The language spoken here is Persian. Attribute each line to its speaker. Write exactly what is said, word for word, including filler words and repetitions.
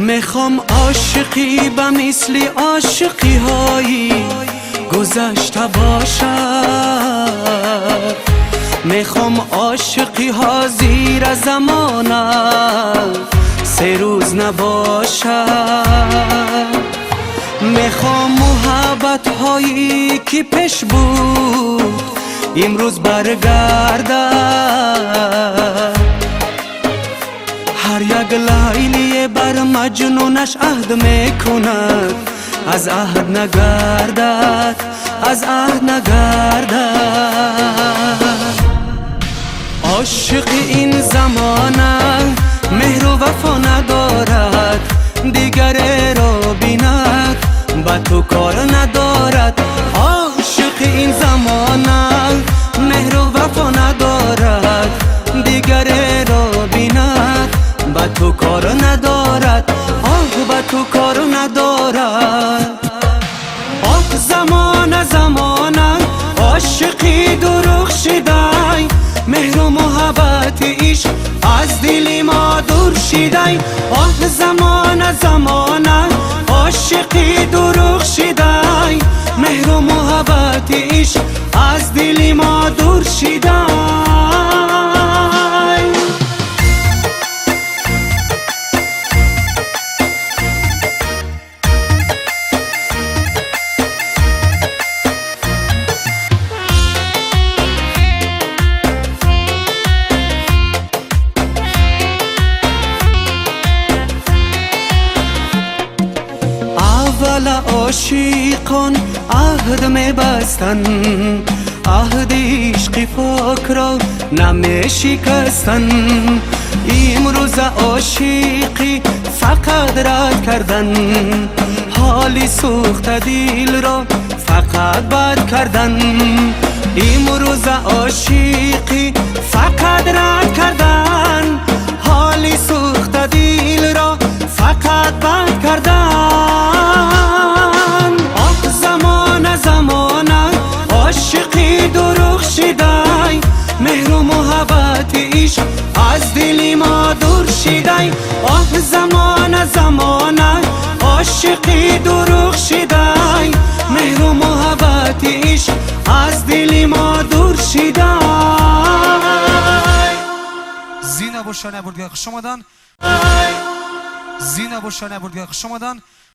Speaker 1: میخوام عاشقی به مثل عاشقی هایی گذشته باشد. میخوام عاشقی ها زیر زمانه سه روز نباشد. میخوام محبت هایی که پیش بود امروز برگردد. هر یک لیلی بر مجنونش عهد میکند از عهد نگردد، از عهد نگردد. عاشق این زمانه مهر و وفا ندارد، دیگر را بیند با تو کار ندارد. عاشق این زمانه مهر و وفا ندارد، دیگر را بیند با تو کار ندارد. آه با تو کار ندارد. آه زمانه زمانه عاشقی درخشیده، مهر و محبت عشق از دل ما دور شده. آه زمانه زمانه عاشقی درخشیده، مهر و محبت عشق از دل ما دور شده. اول عاشقان عهد میبستن، عهد عشق پاک را نمی شکستن. امروز عاشقی فقط رد کردن، حالی سوخت دل را فقط بد کردن. امروز عاشقی فقط رد کردن، حالی سوخت دل را فقط بد کردن. آه زمانه زمانه عاشقی درخشیده، مهر و محبت عشق از دل ما دور شده. آه زمانه زمانه عاشقی درخشیده، مهر و محبت عشق از دل ما دور شده.
Speaker 2: Zina boşa ne buraya kışamadan Zina boşa ne buraya kışamadan